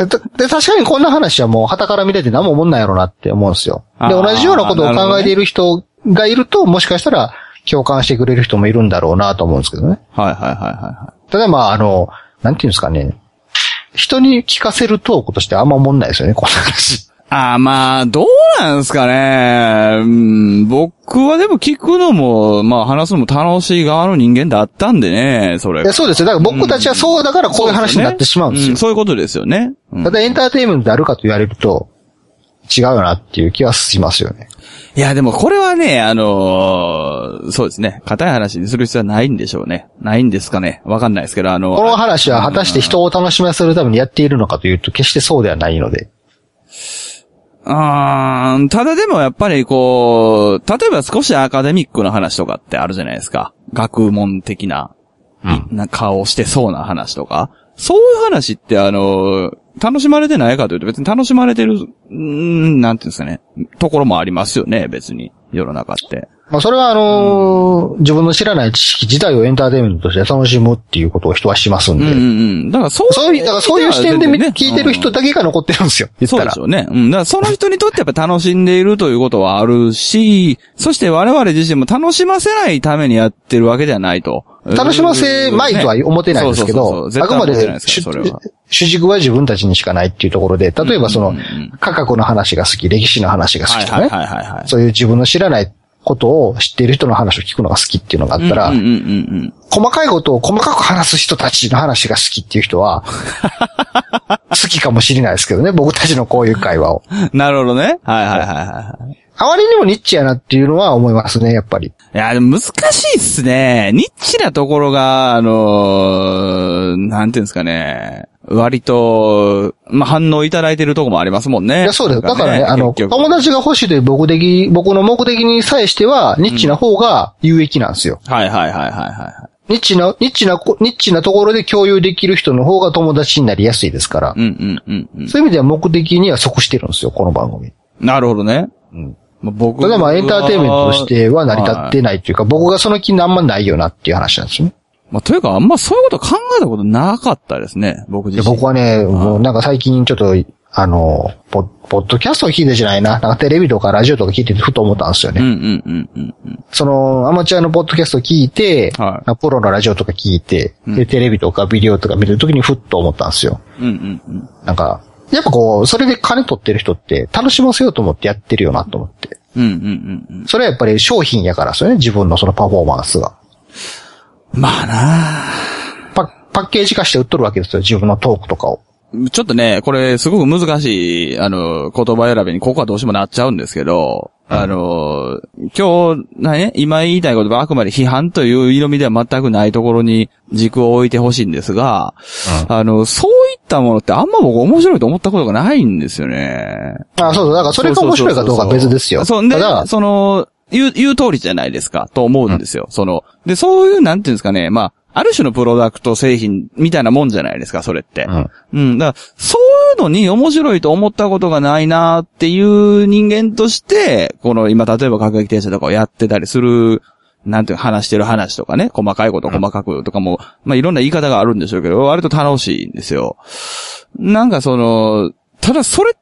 [SPEAKER 2] で、確かにこんな話はもう旗から見てて何も思んないやろなって思うんですよ。で、同じようなことを考えている人がいると、もしかしたら共感してくれる人もいるんだろうなと思うんですけどね。
[SPEAKER 1] はいはいはいはい。
[SPEAKER 2] ただまあ、あの、なんていうんですかね。人に聞かせるトークとしてあんま思んないですよね、この話。
[SPEAKER 1] ああ、まあ、どうなんですかね。うん、僕はでも聞くのも、まあ話すのも楽しい側の人間だったんでね、それ。
[SPEAKER 2] いや、そうですよ。だから僕たちはそうだからこういう話になってしまうんですよ。
[SPEAKER 1] うん、そういうことですよね。
[SPEAKER 2] うん、ただエンターテインメントであるかと言われると、違うよなっていう気はしますよね。
[SPEAKER 1] いや、でもこれはね、あのー、そうですね。硬い話にする必要はないんでしょうね。ないんですかね。わかんないですけど、あの。
[SPEAKER 2] この話は果たして人を楽しませるためにやっているのかというと、決してそうではないので。
[SPEAKER 1] あー、ただでもやっぱりこう、例えば少しアカデミックな話とかってあるじゃないですか。学問的な、うん、な顔をしてそうな話とか。そういう話ってあの、楽しまれてないかというと別に楽しまれてる、んなんていうんですかね、ところもありますよね、別に。世の中って。
[SPEAKER 2] まあそれはあのーうん、自分の知らない知識自体をエンターテインメントとして楽しむっていうことを人はしますんで。うんうん。
[SPEAKER 1] だからそういう、
[SPEAKER 2] そういう、だからそういう視点で、ね、聞いてる人だけが残ってるんですよ。
[SPEAKER 1] うん、そうでしょうね。うん。だからその人にとってやっぱ楽しんでいるということはあるし、そして我々自身も楽しませないためにやってるわけではないと。
[SPEAKER 2] 楽しませまいとは思ってないですけど、あくまで主軸は自分たちにしかないっていうところで、例えばその、科学の話が好き、歴史の話が好きとかね、そういう自分の知らないことを知っている人の話を聞くのが好きっていうのがあったら、細かいことを細かく話す人たちの話が好きっていう人は、好きかもしれないですけどね、僕たちのこういう会話を。
[SPEAKER 1] なるほどね。はいはいはいはい。
[SPEAKER 2] あまりにもニッチやなっていうのは思いますね、やっぱり。い
[SPEAKER 1] や、でも難しいっすね。ニッチなところが、あのー、なんていうんですかね。割と、まあ、反応いただいてるとこもありますもんね。
[SPEAKER 2] いや、そうです。だからね、あの、友達が欲しいという僕的、僕の目的に際しては、ニッチな方が有益なんですよ。
[SPEAKER 1] うん、はいはいはいはいはい。
[SPEAKER 2] ニッチな、ニッチな、ニッチなところで共有できる人の方が友達になりやすいですから。
[SPEAKER 1] うんうんうんうん。
[SPEAKER 2] そういう意味では目的には即してるんですよ、この番組。
[SPEAKER 1] なるほどね。
[SPEAKER 2] うん。僕ただまあエンターテインメントとしては成り立ってないというか、はい、僕がその気あんまないよなっていう話なんですよね。
[SPEAKER 1] まあ、というかあんまそういうこと考えたことなかったですね、僕自身。
[SPEAKER 2] 僕はね、もうなんか最近ちょっと、あの、ポッ、ポッドキャストを聞いてじゃないな、なんかテレビとかラジオとか聞いててふと思ったんですよね。
[SPEAKER 1] うんうんうんうんうん。
[SPEAKER 2] その、アマチュアのポッドキャストを聞いて、はい、プロのラジオとか聞いて、うん、で、テレビとかビデオとか見るときにふっと思ったんですよ。
[SPEAKER 1] うんうんうん。
[SPEAKER 2] なんか、やっぱこう、それで金取ってる人って楽しませようと思ってやってるよなと思って。
[SPEAKER 1] うんうんうんうん。
[SPEAKER 2] それはやっぱり商品やからですよね、自分のそのパフォーマンスが。
[SPEAKER 1] まあな
[SPEAKER 2] パ、パッケージ化して売っとるわけですよ、自分のトークとかを。
[SPEAKER 1] ちょっとね、これすごく難しい、あの、言葉選びにここはどうしてもなっちゃうんですけど、うん、あの、今日、ね、今言いたいことはあくまで批判という色味では全くないところに軸を置いてほしいんですが、うん、あの、そういったものってあんま僕面白いと思ったことがないんですよね。
[SPEAKER 2] あ、そうそう。だからそれが面白いかどうかは別ですよ。
[SPEAKER 1] そう、で、その、言う、言う通りじゃないですか、と思うんですよ。うん、その、で、そういう、なんていうんですかね、まあ、ある種のプロダクト製品みたいなもんじゃないですか、それって。うん。うん。だから、そういうのに面白いと思ったことがないなっていう人間として、この今、例えば各駅停車とかをやってたりする、なんていう話してる話とかね、細かいこと細かくとかも、うん、まあ、いろんな言い方があるんでしょうけど、割と楽しいんですよ。なんかその、ただそれって、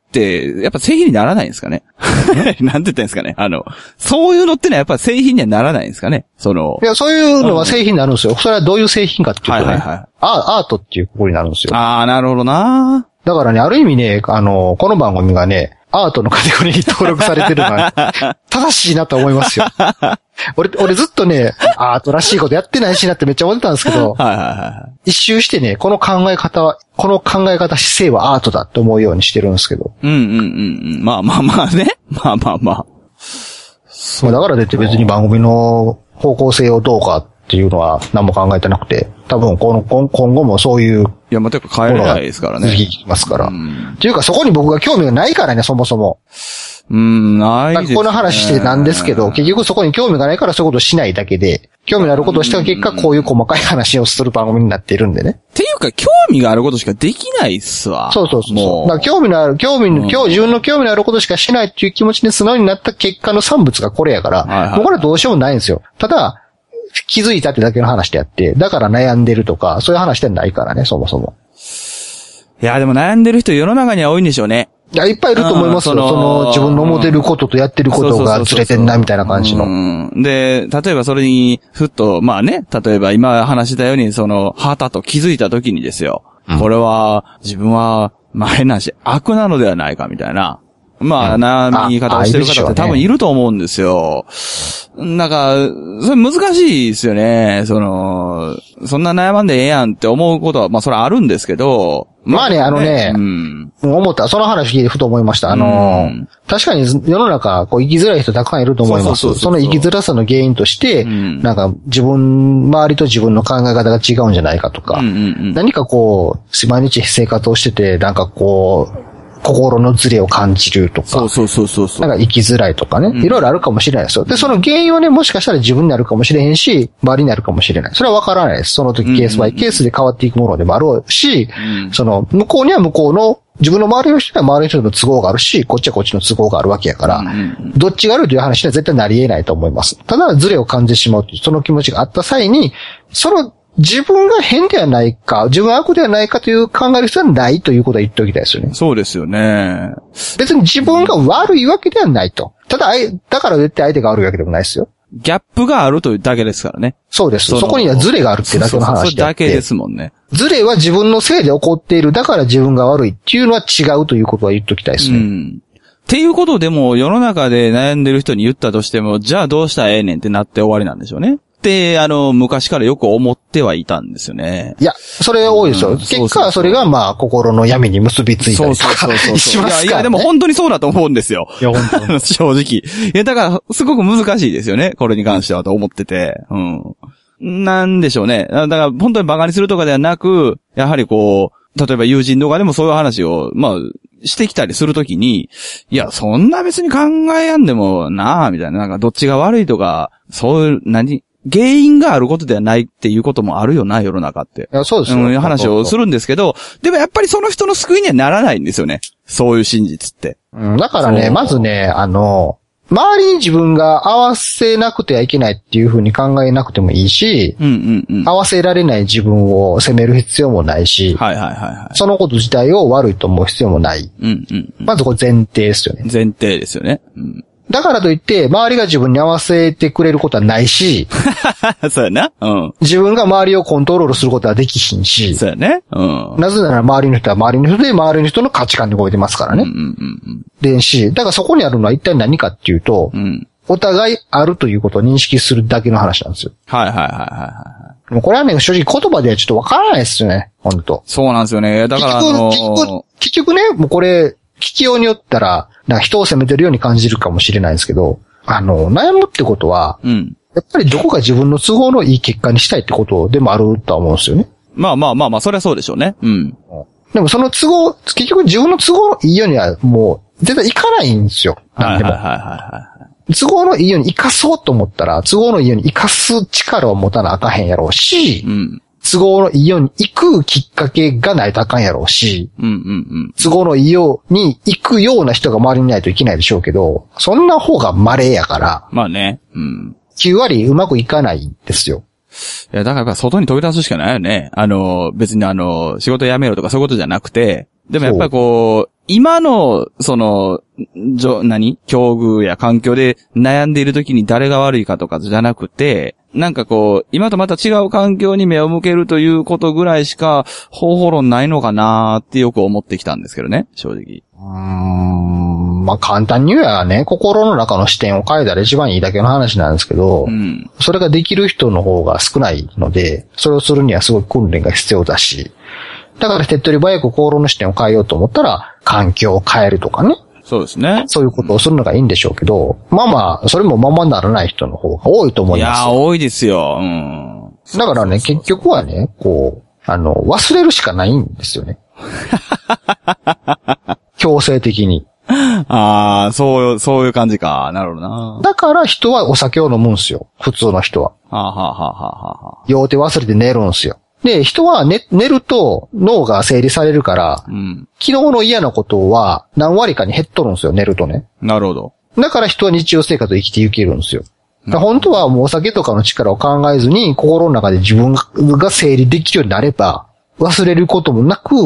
[SPEAKER 1] やっぱ製品にならないんですかねなんて言ったらいいんですかねあの、そういうのってのはやっぱ製品にはならないんですかねその。
[SPEAKER 2] いや、そういうのは製品になるんですよ。それはどういう製品かっていうとね、はいはいはい、ア, アートっていうここになるんですよ。
[SPEAKER 1] ああ、なるほどな。
[SPEAKER 2] だからね、ある意味ね、あの、この番組がね、アートのカテゴリーに登録されてるのは、正しいなと思いますよ。俺、俺ずっとね、アートらしいことやってないしなってめっちゃ思ってたんですけど、はいはいはい、一周してね、この考え方は、この考え方姿勢はアートだって思うようにしてるんですけど。
[SPEAKER 1] うんうんうんうん。まあまあまあね。まあまあまあ。
[SPEAKER 2] そうだから出て別に番組の方向性をどうかっていうのは何も考えてなくて、多分この今後もそういう。
[SPEAKER 1] いや、まあ、てか変えれないですからね。
[SPEAKER 2] 続きますから。うん、っていうかそこに僕が興味がないからね、そもそも。
[SPEAKER 1] うん、ないですね。
[SPEAKER 2] この話してなんですけど、結局そこに興味がないからそういうことをしないだけで、興味のあることをした結果、こういう細かい話をする番組になっているんでね。
[SPEAKER 1] っていうか、興味があることしかできないっすわ。
[SPEAKER 2] そうそうそう。もうだから興味のある、興味、うん、今日自分の興味のあることしかしないっていう気持ちに素直になった結果の産物がこれやから、はいはい、もうこれはどうしようもないんですよ。ただ、気づいたってだけの話であって、だから悩んでるとか、そういう話ではないからね、そもそも。
[SPEAKER 1] いや、でも悩んでる人世の中には多いんでしょうね。
[SPEAKER 2] いや、いっぱいいると思いますよ。その、その自分の思ってることとやってることがずれてんな、みたいな感じの。
[SPEAKER 1] で、例えばそれに、ふっと、まあね、例えば今話したように、その、はたと気づいた時にですよ。うん、これは、自分は、まあ変な話、悪なのではないか、みたいな。まあ、悩み方をしてる方って多分いると思うんですよ。なんか、それ難しいですよね。その、そんな悩まんでええやんって思うことは、まあそれはあるんですけど。
[SPEAKER 2] まあね、あのね、うん、思った。その話聞いてふと思いました。あの、うん、確かに世の中、こう生きづらい人たくさんいると思います。その生きづらさの原因として、うん、なんか自分、周りと自分の考え方が違うんじゃないかとか、うんうんうん、何かこう、毎日生活をしてて、なんかこう、心のズレを感じるとか。
[SPEAKER 1] そうそうそうそうそう。
[SPEAKER 2] なんか生きづらいとかね。いろいろあるかもしれないですよ。で、その原因はね、もしかしたら自分になるかもしれへんし、周りになるかもしれない。それはわからないです。その時ケースバイケースで変わっていくものでもあるし、うん、その、向こうには向こうの、自分の周りの人には周りの人の都合があるし、こっちはこっちの都合があるわけやから、うんうん、どっちが悪いという話には絶対なり得ないと思います。ただ、ズレを感じてしまうという、その気持ちがあった際に、その、自分が変ではないか、自分は悪ではないかという考える必要はないということは言っておきたいですよね。
[SPEAKER 1] そうですよね。
[SPEAKER 2] 別に自分が悪いわけではないと。ただ、だから絶対相手が悪いわけでもないですよ。
[SPEAKER 1] ギャップがあるというだけですからね。
[SPEAKER 2] そうです。そ, そこにはズレがあるってだけの話であって。そうそうそう、それ
[SPEAKER 1] だけですもんね。
[SPEAKER 2] ズレは自分のせいで起こっている。だから自分が悪いっていうのは違うということは言っておきたいですね。うん。
[SPEAKER 1] っていうことでも世の中で悩んでる人に言ったとしても、じゃあどうしたらええねんってなって終わりなんでしょうね。って、あの、昔からよく思ってはいたんですよね。
[SPEAKER 2] いや、それ多いですよ。うん、結果はそれが、まあ、心の闇に結びついたりとかしますから、ね。
[SPEAKER 1] いや、いや、でも本当にそうだと思うんですよ。
[SPEAKER 2] いや、本当に。
[SPEAKER 1] 正直。いや、だから、すごく難しいですよね。これに関してはと思ってて。うん。なんでしょうね。だから、本当に馬鹿にするとかではなく、やはりこう、例えば友人とかでもそういう話を、まあ、してきたりするときに、いや、そんな別に考えやんでもなぁ、みたいな。なんか、どっちが悪いとか、そういう、何、原因があることではないっていうこともあるよな、世の中って。
[SPEAKER 2] いや、そうですよ。
[SPEAKER 1] うん、話をするんですけど、でもやっぱりその人の救いにはならないんですよね。そういう真実って。
[SPEAKER 2] うん、だからね、まずね、あの、周りに自分が合わせなくてはいけないっていうふうに考えなくてもいいし、うんうんうん、合わせられない自分を責める必要もないし、
[SPEAKER 1] はいはいはいはい、
[SPEAKER 2] そのこと自体を悪いと思う必要もない。うんうんうん、まずこれ前提ですよね。
[SPEAKER 1] 前提ですよね。うん
[SPEAKER 2] だからといって、周りが自分に合わせてくれることはないし。
[SPEAKER 1] そうやな。うん。
[SPEAKER 2] 自分が周りをコントロールすることはできひんし。
[SPEAKER 1] そうやね。うん。
[SPEAKER 2] なぜなら周りの人は周りの人で周りの人の価値観で動いてますからね。うんうんうん。でし、だからそこにあるのは一体何かっていうと、うん、お互いあるということを認識するだけの話なんですよ。
[SPEAKER 1] はいはいはいはいはい。
[SPEAKER 2] もうこれはね、正直言葉ではちょっとわからないですよね。本当。
[SPEAKER 1] そうなんですよね。だからあのー、
[SPEAKER 2] 結局、結局ね、もうこれ、聞きようによったら、なんか人を責めてるように感じるかもしれないんですけど、あの、悩むってことは、うん、やっぱりどこか自分の都合のいい結果にしたいってことでもあるとは思うんですよね。
[SPEAKER 1] まあまあまあまあ、それはそうでしょうね。うん。
[SPEAKER 2] でもその都合、結局自分の都合のいいようにはもう絶対いかないんですよ。なんでも。はいはいはいはい。都合のいいように生かそうと思ったら、都合のいいように生かす力を持たなあかへんやろうし、うん。都合のいいように行くきっかけがないとあかんやろうし、うんうんうん、都合のいいように行くような人が周りにいないといけないでしょうけど、そんな方が稀やから。
[SPEAKER 1] まあね。うん。
[SPEAKER 2] きゅう割うまくいかないんですよ。
[SPEAKER 1] いや、だから外に飛び出すしかないよね。あの、別にあの、仕事辞めろとかそういうことじゃなくて、でもやっぱりこう、今の、その、じょ、何境遇や環境で悩んでいる時に誰が悪いかとかじゃなくて、なんかこう、今とまた違う環境に目を向けるということぐらいしか方法論ないのかなーってよく思ってきたんですけどね、正直。
[SPEAKER 2] うーん、まあ簡単に言えばね、心の中の視点を変えたら一番いいだけの話なんですけど、うん、それができる人の方が少ないので、それをするにはすごい訓練が必要だし、だから手っ取り早く心の視点を変えようと思ったら、環境を変えるとかね。
[SPEAKER 1] そうですね。
[SPEAKER 2] そういうことをするのがいいんでしょうけど、まあまあ、それもままならない人の方が多いと思います。
[SPEAKER 1] いや、多いですよ。うん。
[SPEAKER 2] だからね、結局はね、こう、あの、忘れるしかないんですよね。強制的に。
[SPEAKER 1] ああ、そう、そういう感じか。なるほどな。
[SPEAKER 2] だから人はお酒を飲むんすよ。普通の人は。
[SPEAKER 1] はあ、はあはあはあ、
[SPEAKER 2] 用手忘れて寝るんすよ。で、人は寝、寝ると脳が整理されるから、うん、昨日の嫌なことは何割かに減っとるんですよ、寝るとね。
[SPEAKER 1] なるほど。
[SPEAKER 2] だから人は日常生活を生きていけるんですよ。本当はもうお酒とかの力を考えずに心の中で自分が整理できるようになれば、忘れることもなく、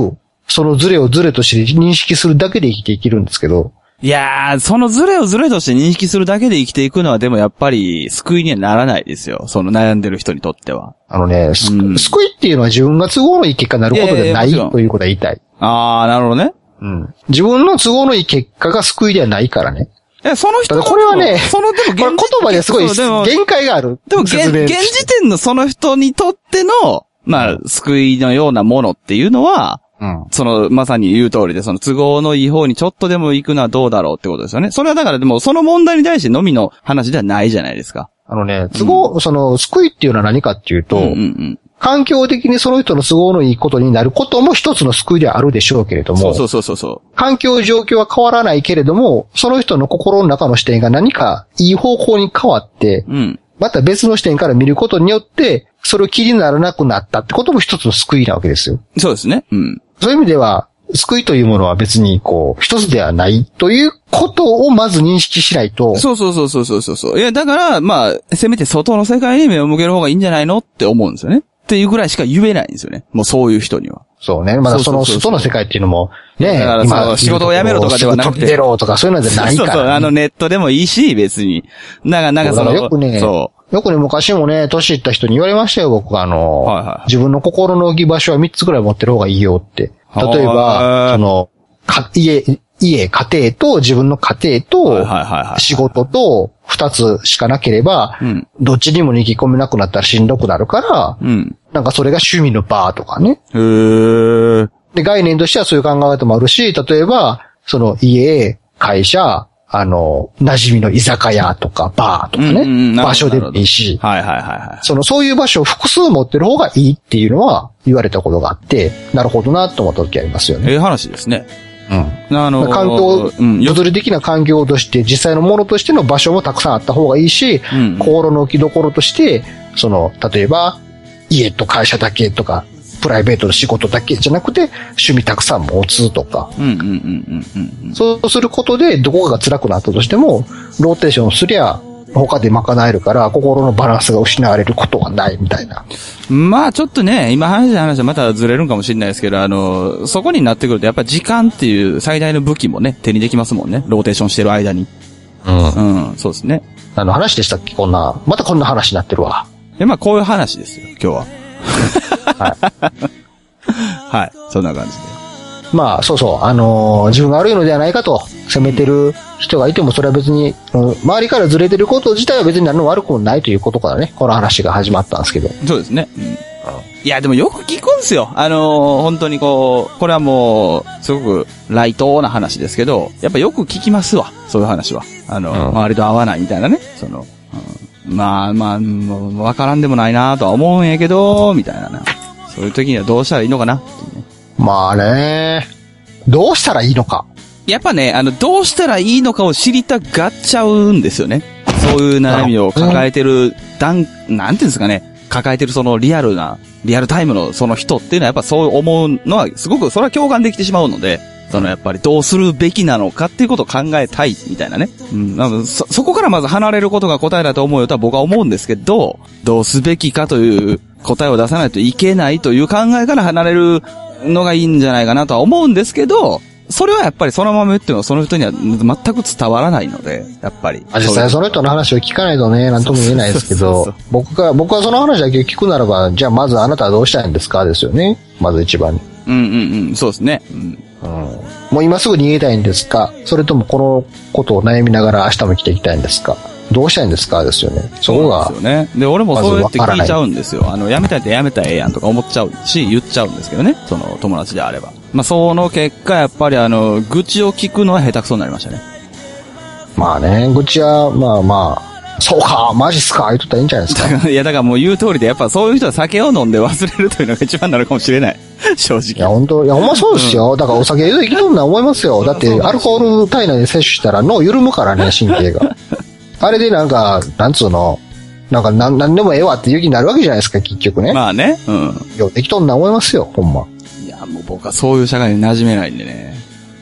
[SPEAKER 2] そのズレをズレとして認識するだけで生きていけるんですけど。
[SPEAKER 1] いやー、そのズレをズレとして認識するだけで生きていくのはでもやっぱり救いにはならないですよ。その悩んでる人にとっては。
[SPEAKER 2] あのね、うん、救いっていうのは自分が都合のいい結果になることでないということは言いたい。
[SPEAKER 1] あー、なるほどね。
[SPEAKER 2] うん。自分の都合のいい結果が救いではないからね。
[SPEAKER 1] いや、その人の。
[SPEAKER 2] これはね、
[SPEAKER 1] その、でも
[SPEAKER 2] これ言葉ですごい限界がある。
[SPEAKER 1] でも現、現時点のその人にとっての、まあ、救いのようなものっていうのは、うん、その、まさに言う通りで、その都合のいい方にちょっとでも行くのはどうだろうってことですよね。それはだからでも、その問題に対してのみの話ではないじゃないですか。
[SPEAKER 2] あのね、都合、うん、その、救いっていうのは何かっていうと、うんうんうん、環境的にその人の都合のいいことになることも一つの救いではあるでしょうけれども、
[SPEAKER 1] そうそうそうそう。
[SPEAKER 2] 環境状況は変わらないけれども、その人の心の中の視点が何かいい方向に変わって、うん、また別の視点から見ることによって、それを気にならなくなったってことも一つの救いなわけですよ。
[SPEAKER 1] そうですね。うん。
[SPEAKER 2] そういう意味では、救いというものは別にこう、一つではないということをまず認識しないと。
[SPEAKER 1] そうそうそうそうそうそう。いや、だから、まあ、せめて外の世界に目を向ける方がいいんじゃないのって思うんですよね。っていうぐらいしか言えないんですよね。もうそういう人には。
[SPEAKER 2] そうね。まだその外の世界っていうのも、ね、
[SPEAKER 1] だから今仕事を辞めろとかではなくて。
[SPEAKER 2] 飛び出ろとかそういうのじゃないから、ね。
[SPEAKER 1] そうそう、あのネットでもいいし、別に。だからなんかその、
[SPEAKER 2] よくね、そう。よくね、昔もね、年いった人に言われましたよ、僕は。あの、はいはい、自分の心の置き場所はみっつくらい持ってる方がいいよって。例えば、その、か、家、家、家庭と自分の家庭と仕事と二つしかなければ、どっちにも逃げ込めなくなったらしんどくなるから、うん、なんかそれが趣味のバーとかね。
[SPEAKER 1] へー。
[SPEAKER 2] で、概念としてはそういう考え方もあるし、例えば、その家、会社、あの、馴染みの居酒屋とかバーとかね、うんうん、場所でもいいし、
[SPEAKER 1] はいはいはいはい。
[SPEAKER 2] その、そういう場所を複数持ってる方がいいっていうのは言われたことがあって、なるほどなと思った時ありますよね。
[SPEAKER 1] ええ話ですね。
[SPEAKER 2] うん。あのー、環境、うん、物理的な環境として、実際のものとしての場所もたくさんあった方がいいし、うん、心の置きどころとして、その、例えば、家と会社だけとか、プライベートの仕事だけじゃなくて、趣味たくさん持つとか。そうすることで、どこかが辛くなったとしても、ローテーションすりゃ、他で賄えるから、心のバランスが失われることはないみたいな。
[SPEAKER 1] まあちょっとね、今話した話はまたずれるんかもしれないですけど、あの、そこになってくるとやっぱ時間っていう最大の武器もね、手にできますもんね。ローテーションしてる間に。うん。うん、そうですね。
[SPEAKER 2] あの話でしたっけこんな、またこんな話になってるわ。
[SPEAKER 1] で、まあこういう話ですよ、今日は。はい。はい。そんな感じで。
[SPEAKER 2] まあ、そうそう。あのー、自分が悪いのではないかと、責めてる人がいても、それは別に、うん、周りからずれてること自体は別に何の悪くもないということからね、この話が始まったんですけど。
[SPEAKER 1] そうですね。うん。いや、でもよく聞くんですよ。あのー、本当にこう、これはもう、すごくライトな話ですけど、やっぱよく聞きますわ。そういう話は。あの、うん、周りと合わないみたいなね。その、うん、まあまあ、もうわからんでもないなとは思うんやけど、みたいなな。そういう時にはどうしたらいいのかなっていうね。
[SPEAKER 2] まあね。どうしたらいいのか。
[SPEAKER 1] やっぱね、あの、どうしたらいいのかを知りたがっちゃうんですよね。そういう悩みを抱えてる、段、なんていうんですかね。抱えてるそのリアルな、リアルタイムのその人っていうのはやっぱそう思うのは、すごくそれは共感できてしまうので、そのやっぱりどうするべきなのかっていうことを考えたいみたいなね。うん。なのでそ、そこからまず離れることが答えだと思うよとは僕は思うんですけど、どうすべきかという答えを出さないといけないという考えから離れるのがいいんじゃないかなとは思うんですけど、それはやっぱりそのまま言ってもその人には全く伝わらないので、やっぱり。
[SPEAKER 2] 実際その人の話を聞かないとね、なんとも言えないですけど、僕が、僕はその話だけ聞くならば、じゃあまずあなたはどうしたいんですかですよね。まず一番に。
[SPEAKER 1] うんうんうん、そうですね。うん。うん、
[SPEAKER 2] もう今すぐ逃げたいんですか？それともこのことを悩みながら明日も生きていきたいんですか？どうしたいんですかですよね。そこが。
[SPEAKER 1] そうですよね。で、俺もそうやって聞いちゃうんですよ。あの、やめたいってやめたらええやんとか思っちゃうし、言っちゃうんですけどね。その友達であれば。まあ、その結果、やっぱりあの、愚痴を聞くのは下手くそになりましたね。
[SPEAKER 2] まあね、愚痴は、まあまあ、そうか、マジっすか、言っとったらいいんじゃないですか。
[SPEAKER 1] いや、だからもう言う通りで、やっぱそういう人は酒を飲んで忘れるというのが一番なのかもしれない。正直。
[SPEAKER 2] いや、本当いや、ほんまそうですよ。うん、だからお酒生きとんな思いますよ。だって、アルコール体内で摂取したら脳緩むからね、神経が。あれでなんか、なんつうの、なんかなん、なんでもええわっていう気になるわけじゃないですか、結局ね。
[SPEAKER 1] まあね。うん。
[SPEAKER 2] よ、できとんな思いますよ、ほんま。
[SPEAKER 1] いや、もう僕はそういう社会に馴染めないんでね。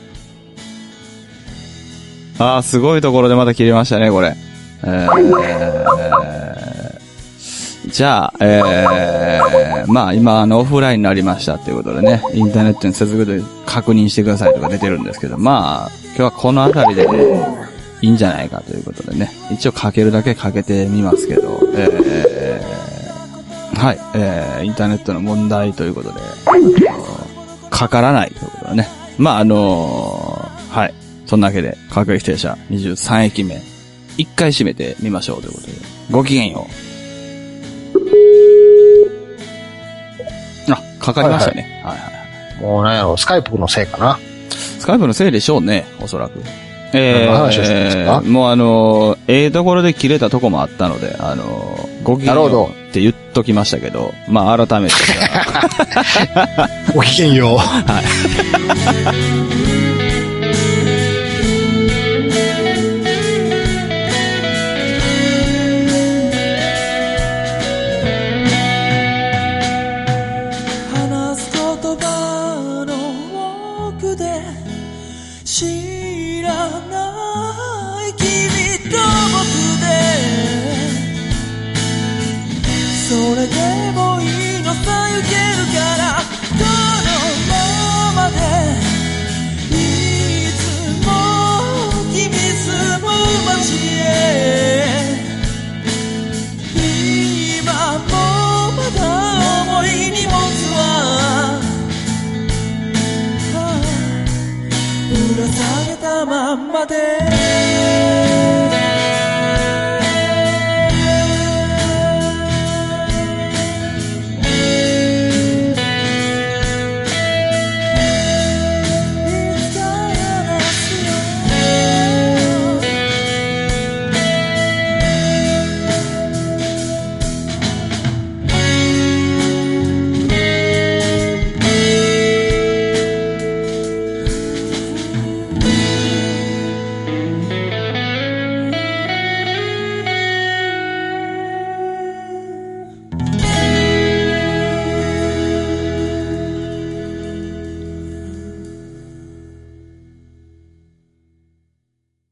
[SPEAKER 1] ああ、すごいところでまた切れましたね、これ。えー、 じゃあ、えー、まあ今、あの、オフラインになりましたっていうことでね、インターネットに接続で確認してくださいとか出てるんですけど、まあ、今日はこのあたりで、いいんじゃないかということでね、一応かけるだけかけてみますけど、えー、はい、えー、インターネットの問題ということで、かからないということでね。まああのー、はい。そんなわけで、各駅停車にじゅうさん駅目、一回閉めてみましょうということで。ごきげんよう。あ、かかりましたね。はいはい、はい、
[SPEAKER 2] もうなんやろ、スカイプのせいかな。
[SPEAKER 1] スカイプのせいでしょうね、おそらく。
[SPEAKER 2] えー、
[SPEAKER 1] えー、もうあのー、ええところで切れたとこもあったので、あのー、ごきげんようって言っときましたけど、まあ改めて。
[SPEAKER 2] ごきげんよう。
[SPEAKER 1] はい。